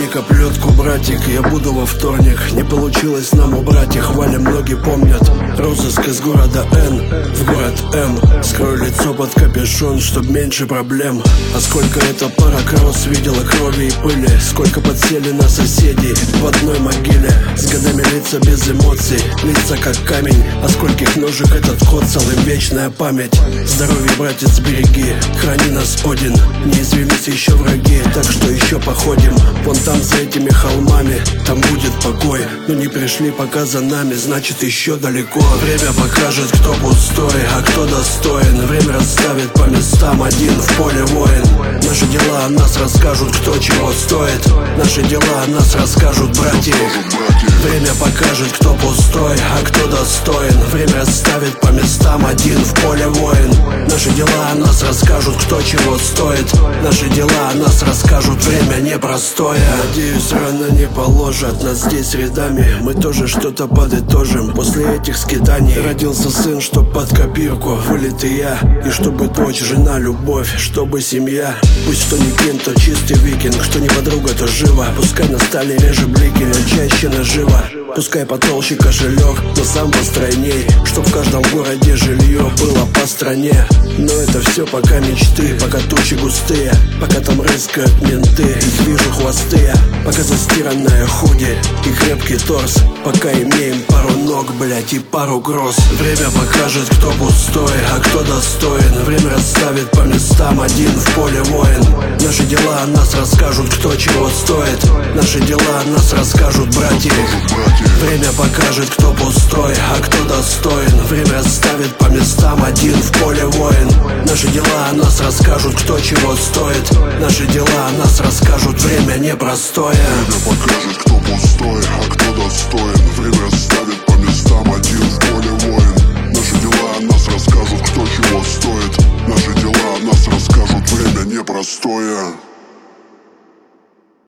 оплетку, братик, я буду во вторник. Не получилось нам убрать их, валим, многие помнят. Розыск из города Н в город М. Скрою лицо под капюшон, чтоб меньше проблем. А сколько эта пара кросс видела крови и пыли. Сколько подсели на соседей в одной могиле. С годами лица без эмоций, лица как камень. А скольких ножек этот ход, целым вечная память. Здоровье, братец, береги, храни нас, Один. Не извелись еще враги, так что еще походим. Вон там за этими холмами, там будет покой. Но не пришли пока за нами, значит еще далеко. Время покажет, кто пустой, а кто достоин. Время расставит по местам, один в поле воин. Наши дела о нас расскажут, кто чего стоит. Наши дела о нас расскажут, братья. Время покажет, кто пустой, а кто достоин. Время расставит по местам, один в поле воин. Наши дела о нас расскажут, кто чего стоит. Наши дела о нас расскажут, время непростое. Надеюсь, рано не положат нас здесь рядами. Мы тоже что-то подытожим после этих скитаний. Родился сын, чтоб под копирку вылет и я. И чтобы дочь, жена, любовь, чтобы семья. Пусть кто не кент, то чистый викинг. Что не подруга, то жива. Пускай на стали реже блики, но чаще наживо. Пускай потолще кошелек, но сам постройней. Чтоб в каждом городе жилье было по стране. Но это все пока мечты, пока тучи густые. Пока там рыскают менты, их вижу хвосты. Пока застиранная худи и крепкий торс. Пока имеем пару ног, блять, и пару гроз. Время покажет, кто пустой, а кто достоин. Время расставит по местам, один в поле воин. Наши дела о нас расскажут, кто чего стоит. Наши дела о нас расскажут, братья. Время покажет, кто пустой, а кто достоин. Время расставит по местам, один в поле воин. Наши дела о нас расскажут, кто чего стоит. Наши дела о нас расскажут, время непростое. Время покажет, кто пустой, а кто достоин. Время расставит по местам, один в поле воин. Наши дела о нас расскажут, кто чего стоит. Наши дела о нас расскажут, время непростое.